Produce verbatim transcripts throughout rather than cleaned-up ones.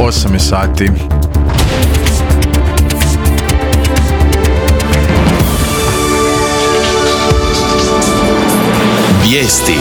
osam je sati. Vijesti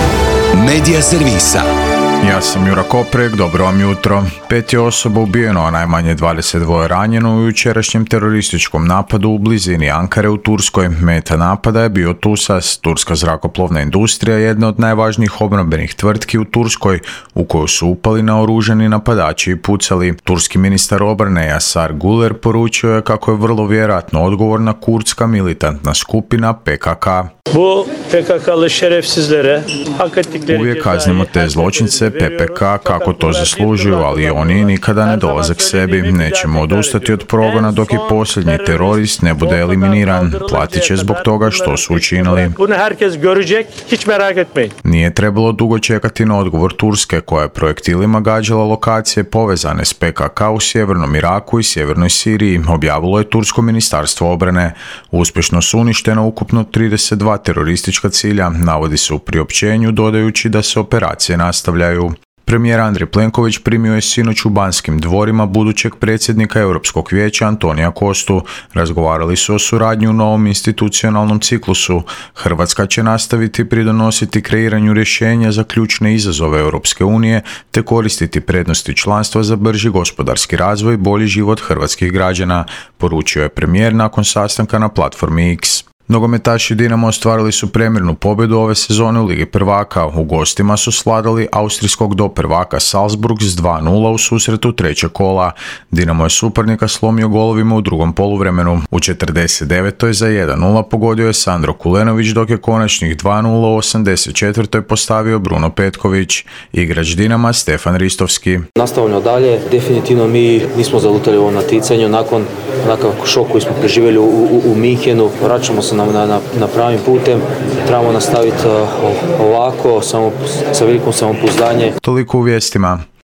Medija servisa. Ja sam Jura Koprek, dobro vam jutro. Pet je osoba ubijeno, a najmanje dvadeset dva ranjeno u jučerašnjem terorističkom napadu u blizini Ankare u Turskoj. Meta napada je bio TUSAS, turska zrakoplovna industrija, jedna od najvažnijih obrambenih tvrtki u Turskoj, u koju su upali naoružani napadači i pucali. Turski ministar obrane Yasar Guler poručio je kako je vrlo vjerojatno odgovorna kurdska militantna skupina P K K. Bu P K K'lı şerefsizlere hak ettikleri Uvijek kaznimo te zločince P P K kako to zaslužuju, ali oni nikada ne dolaze k sebi. Nećemo odustati od progona dok i posljednji terorist ne bude eliminiran. Platit će zbog toga što su učinili. Bunu herkes görecek, hiç merak etmeyin. Nije trebalo dugo čekati na odgovor Turske, koja je projektilima gađala lokacije povezane s P K K u sjevernom Iraku i sjevernoj Siriji, objavilo je Tursko ministarstvo obrane. Uspješno su uništeno ukupno trideset dva teroristička cilja, navodi se u priopćenju, dodajući da se operacije nastavljaju. Premijer Andrej Plenković primio je sinoć u Banskim dvorima budućeg predsjednika Europskog vijeća Antonija Kostu. Razgovarali su o suradnji u novom institucionalnom ciklusu. Hrvatska će nastaviti pridonositi kreiranju rješenja za ključne izazove Europske unije te koristiti prednosti članstva za brži gospodarski razvoj i bolji život hrvatskih građana, poručio je premijer nakon sastanka na platformi X. Nogometaši Dinama ostvarili su premijernu pobjedu ove sezone u Ligi prvaka. U gostima su svladali austrijskog doprvaka Salzburg s dva nula u susretu trećeg kola. Dinamo je suparnika slomio golovima u drugom poluvremenu. U četrdeset devetoj za jedan nula pogodio je Sandro Kulenović, dok je konačnih dva nula u osamdeset četvrtoj postavio Bruno Petković. Igrač Dinama Stefan Ristovski. Nastavljamo dalje, definitivno mi nismo zalutali u ovom natjecanju nakon onakav šok koji smo preživjeli u, u, u Minhenu. Vraćamo se Na, na, na pravim putem, trebamo nastaviti ovako, samo, sa velikom samopouzdanjem. Toliko u vijestima.